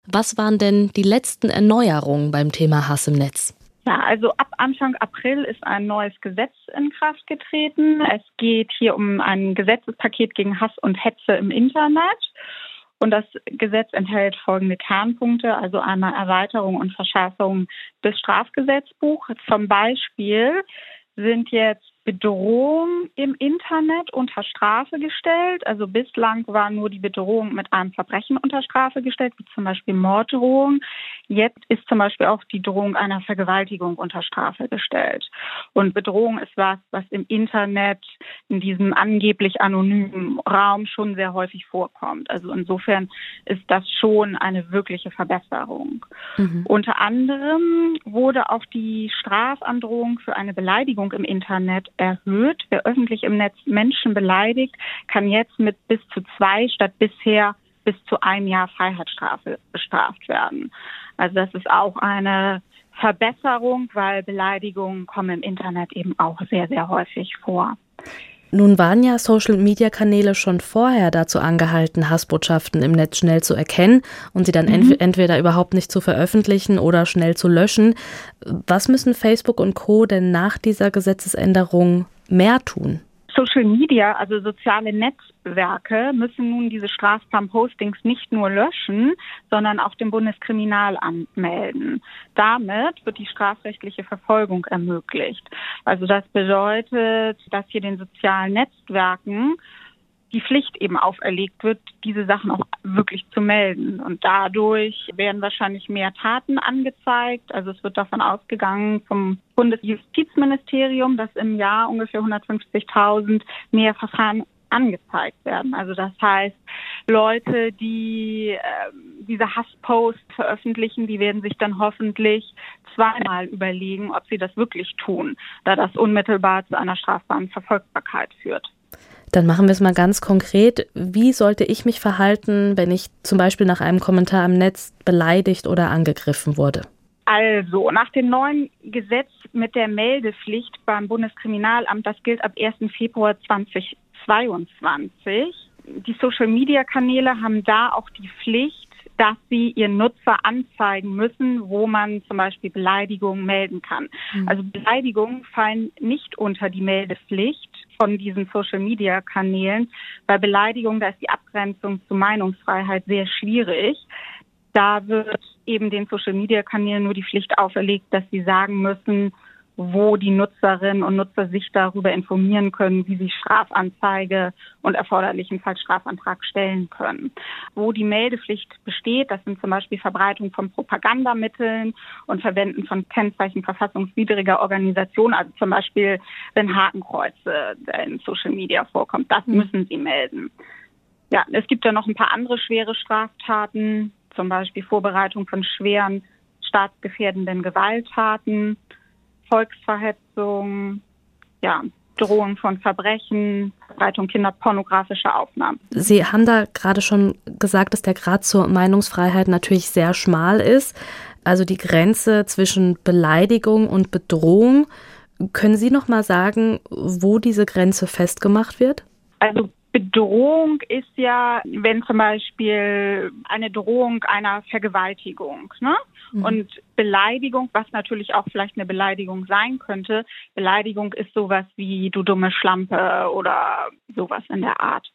Was waren denn die letzten Erneuerungen beim Thema Hass im Netz? Ja, also ab Anfang April ist ein neues Gesetz in Kraft getreten. Es geht hier um ein Gesetzespaket gegen Hass und Hetze im Internet. Und das Gesetz enthält folgende Kernpunkte, also einmal Erweiterung und Verschärfung des Strafgesetzbuchs. Zum Beispiel sind jetzt Bedrohung im Internet unter Strafe gestellt. Also bislang war nur die Bedrohung mit einem Verbrechen unter Strafe gestellt, wie zum Beispiel Morddrohung. Jetzt ist zum Beispiel auch die Drohung einer Vergewaltigung unter Strafe gestellt. Und Bedrohung ist was im Internet, in diesem angeblich anonymen Raum schon sehr häufig vorkommt. Also insofern ist das schon eine wirkliche Verbesserung. Unter anderem wurde auch die Strafandrohung für eine Beleidigung im Internet erhöht. Wer öffentlich im Netz Menschen beleidigt, kann jetzt mit bis zu 2 statt bisher bis zu 1 Jahr Freiheitsstrafe bestraft werden. Also das ist auch eine Verbesserung, weil Beleidigungen kommen im Internet eben auch sehr, sehr häufig vor. Nun waren ja Social-Media-Kanäle schon vorher dazu angehalten, Hassbotschaften im Netz schnell zu erkennen und sie dann entweder überhaupt nicht zu veröffentlichen oder schnell zu löschen. Was müssen Facebook und Co. denn nach dieser Gesetzesänderung mehr tun? Social Media, also soziale Netzwerke, müssen nun diese strafbaren Postings nicht nur löschen, sondern auch dem Bundeskriminalamt melden. Damit wird die strafrechtliche Verfolgung ermöglicht. Also das bedeutet, dass hier den sozialen Netzwerken die Pflicht eben auferlegt wird, diese Sachen auch wirklich zu melden. Und dadurch werden wahrscheinlich mehr Taten angezeigt. Also es wird davon ausgegangen vom Bundesjustizministerium, dass im Jahr ungefähr 150.000 mehr Verfahren angezeigt werden. Also das heißt, Leute, die diese Hassposts veröffentlichen, die werden sich dann hoffentlich zweimal überlegen, ob sie das wirklich tun, da das unmittelbar zu einer strafbaren Verfolgbarkeit führt. Dann machen wir es mal ganz konkret. Wie sollte ich mich verhalten, wenn ich zum Beispiel nach einem Kommentar im Netz beleidigt oder angegriffen wurde? Also, nach dem neuen Gesetz mit der Meldepflicht beim Bundeskriminalamt, das gilt ab 1. Februar 2022. Die Social-Media-Kanäle haben da auch die Pflicht, dass sie ihren Nutzer anzeigen müssen, wo man zum Beispiel Beleidigungen melden kann. Also Beleidigungen fallen nicht unter die Meldepflicht von diesen Social-Media-Kanälen. Bei Beleidigungen, da ist die Abgrenzung zur Meinungsfreiheit sehr schwierig. Da wird eben den Social-Media-Kanälen nur die Pflicht auferlegt, dass sie sagen müssen, wo die Nutzerinnen und Nutzer sich darüber informieren können, wie sie Strafanzeige und erforderlichenfalls Strafantrag stellen können. Wo die Meldepflicht besteht, das sind zum Beispiel Verbreitung von Propagandamitteln und Verwenden von Kennzeichen verfassungswidriger Organisationen, also zum Beispiel, wenn Hakenkreuze in Social Media vorkommt, das müssen sie melden. Ja, es gibt ja noch ein paar andere schwere Straftaten, zum Beispiel Vorbereitung von schweren staatsgefährdenden Gewalttaten, Volksverhetzung, ja, Drohung von Verbrechen, Verbreitung kinderpornografischer Aufnahmen. Sie haben da gerade schon gesagt, dass der Grad zur Meinungsfreiheit natürlich sehr schmal ist. Also die Grenze zwischen Beleidigung und Bedrohung. Können Sie noch mal sagen, wo diese Grenze festgemacht wird? Also Bedrohung ist ja, wenn zum Beispiel eine Drohung einer Vergewaltigung, ne? Und Beleidigung, was natürlich auch vielleicht eine Beleidigung sein könnte, Beleidigung ist sowas wie du dumme Schlampe oder sowas in der Art.